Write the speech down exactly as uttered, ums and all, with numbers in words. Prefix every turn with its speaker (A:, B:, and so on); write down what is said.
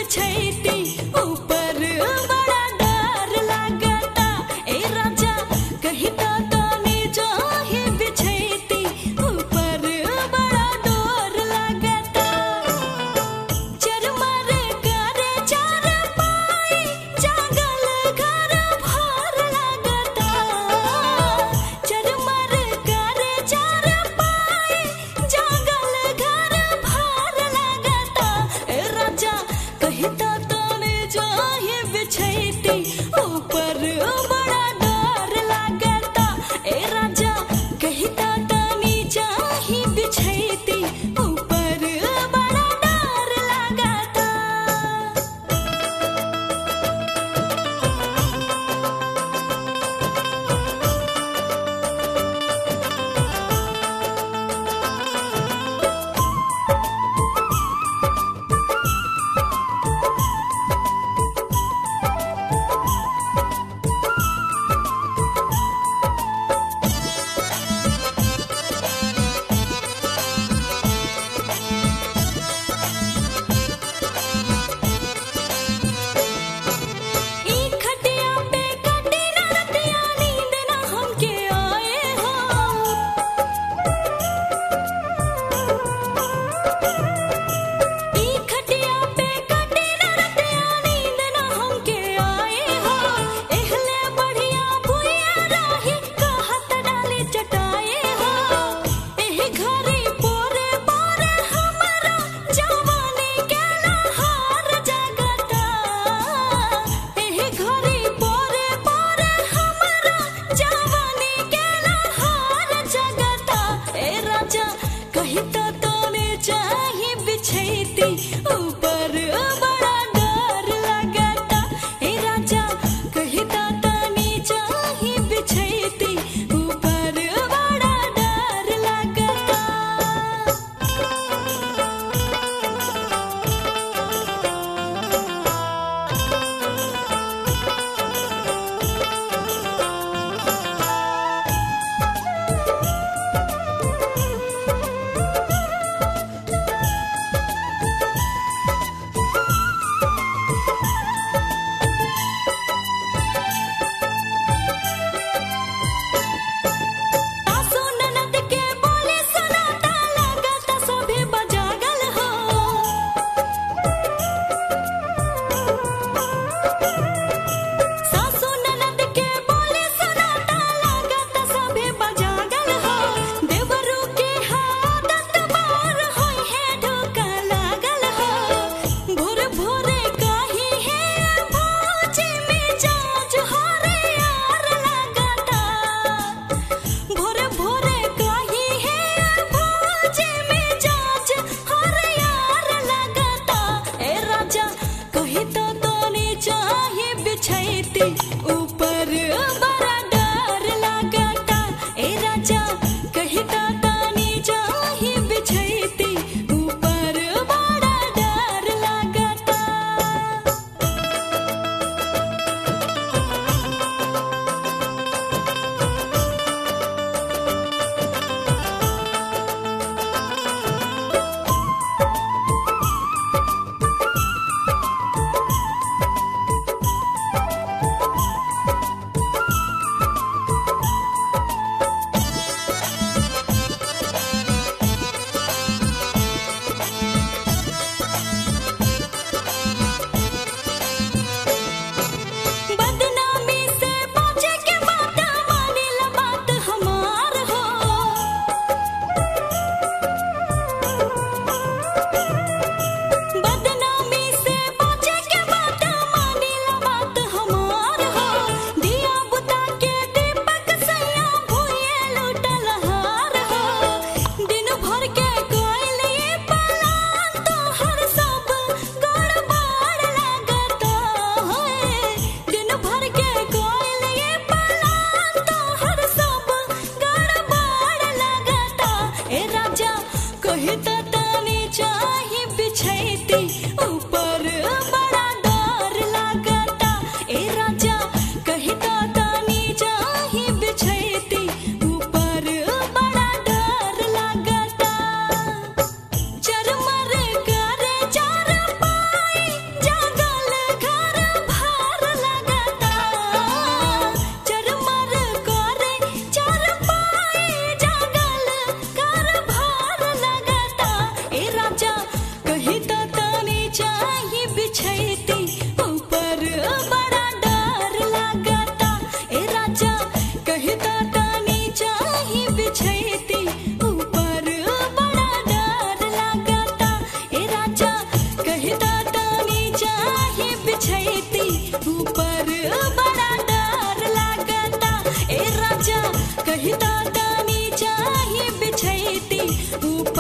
A: बिछैती ऊपर बड़ा डर लागता। ए राजा कहीं तो तनी जाही बिछैती ऊपर बड़ा डर लागता। चरमर करे चार पाई जागल घर भर लागता। चरमर करे चार पाई जागल घर भर लागता। ए राजा कहीं तो तनी जाही बिछैती ऊपर बड़ा डर लागता। ए राजा कहीं तो तनी जाही बिछैती ऊपर बड़ा डर लागता। ई खटिया पे कटी ना रतिया नींद ना हमके आए हो। ई खटिया पे कटी ना रतिया नींद ना हमके आए हो। एहले बढ़िया भुइया राही कहत डाली चटाए हो। एही घरी पोरे पोरे हमरा जवानी के लहार जागता। एही घरी पोरे पोरे हमरा जवानी के लहार जागता। ए राजा कहीं तो तनी चाही बिछैती ऊपर बड़ा डर लागता। ए राजा कहीं तो तनी चाही बिछैती ऊपर बड़ा डर लागता। सासू ननद के बोले सुनाता लागता सभी बजागल हो। सासू ननद के बोले सुनाता लागता सभी बजागल हो। देवरू के आदत बार होई है ढोका लागल हो। भोर भोरे काही है भौजी मिजाज हरे यार लागता। भोर भोरे काही है भौजी मिजाज हरे यार लागता। ए राजा कहीं तो तनी चाही बिछैती ऊपर बड़ा डर लागता। ए राजा कहीं तो तनी चाही बिछैती ऊपर बड़ा डर लागता। बिछैती ऊपर बड़ा डर लागता ए राजा कहता तानी चाही बिछैती ऊपर बड़ा डर लागता ए राजा कहता तानी चाही बिछैती ऊपर बड़ा डर लागता ए राजा कहता तानी चाही बिछैती ऊपर